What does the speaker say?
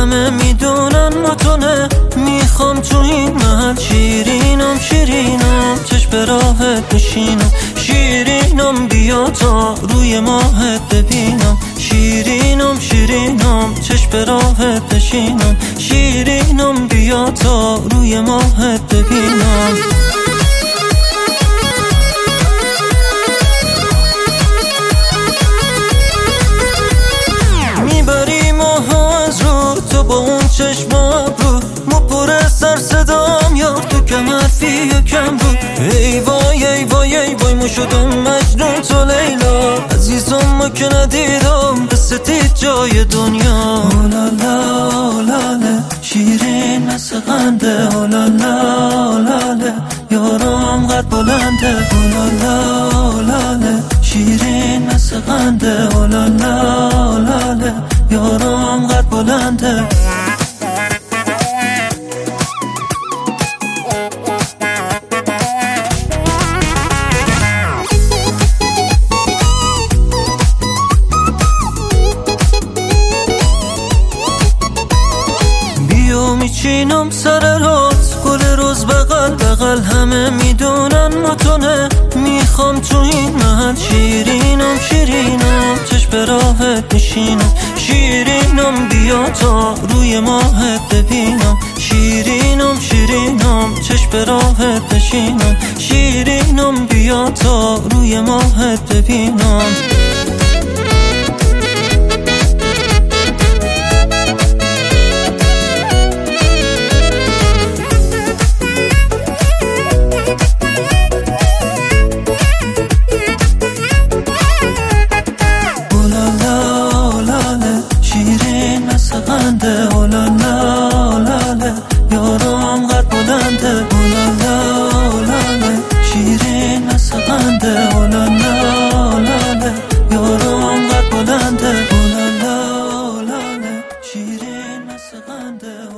همه میدونن متونه. میخوام تو این محل شیرینم شیرینم چشم به راهت بشینم. شیرینم بیا تا روی ماهت ببینم. شیرینم شیرینم چشم به راهت بشینم. شیرینم بیا تا روی ماهت ببینم. میبری ماها از رو تو با اون چشم ابرو. مو پر سر صدام یار تو کم حرفی یا کم بود. ای وای ای وای ای وای مو شدم مجنون تو لیلا. عزیزم ما که ندیدم بستید جای دنیا. اولالا اولاله شیرین مثل قنده. اولالا اولاله یارم قد بلنده. اولالا اولاله شیرین مثل قنده. اولالا اولاله یارم قد بلنده. میچینم سر راست گل روز بغل بغل همه میدونن متونه. میخوام تو این محل شیرینم شیرینم چشم به راهت بشینم. شیرینم بیا تا روی ماهت ببینم. شیرینم شیرینم چشم به راهت بشینم. شیرینم بیا تا روی ماهت ببینم. اولالا اولاله یارم قد بلنده. اولالا اولاله شیرین مثل قنده. اولالا اولاله یارم قد بلنده. اولالا اولاله شیرین مثل قنده.